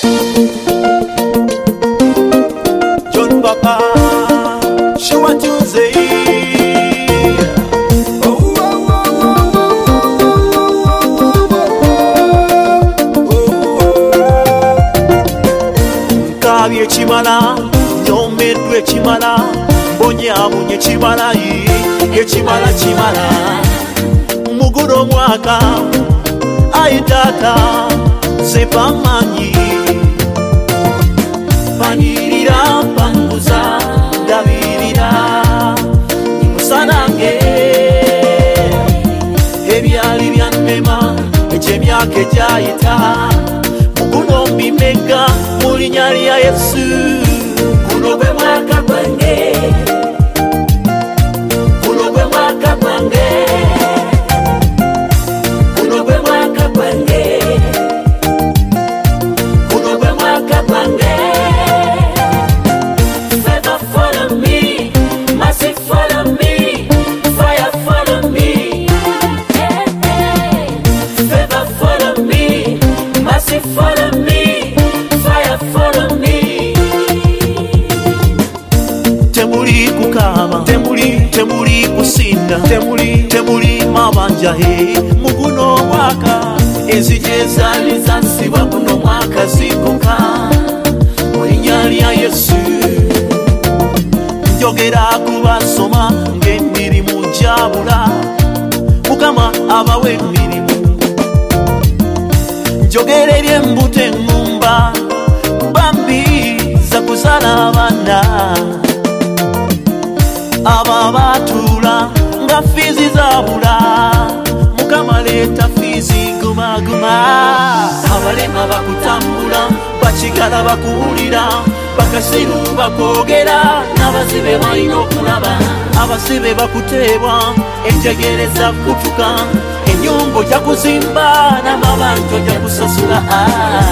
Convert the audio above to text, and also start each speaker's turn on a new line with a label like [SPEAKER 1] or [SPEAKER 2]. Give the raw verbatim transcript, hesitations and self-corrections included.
[SPEAKER 1] John Papa Showa Tuesday. Nkabye chimala nyomedwe chimala bonyamunye chimala ye chimala chimala muguro mwaka aitata sepamanyi panirira panguza dabirira musanange ebyali byanema echemyake jaita muguno mbimega mulinyali ya Yesu kuno bwe mwaka gwange kuno bwe mwaka gwange kuno bwe mwaka gwange kuno bwe mwaka gwange. Favor follow me, mercy follow me, fire follow me. Favor follow me, mercy follow me, fire follow me. Temuli kukama, temuli temuli kusinda, temuli temuli mabanja he muguno mwaka ezijeza lizansibwa kuno mwaka zikuka mulinyali ya Yesu. Njogera kubasoma ng'emirimu njabula mukama abawe emirimu njogera ebyembuto engumba bambi za kuzala abaana aba batula nga fizi zabula mukama leta fizi guma guma. Abalema bakutambula bakigala bakuwulira bakasiru bakogera n'abazibe balina okulaba abasibe bakuteebwa enjegereza kutuka enyumba ojja kuzimba n'amabanja ojja kusasula.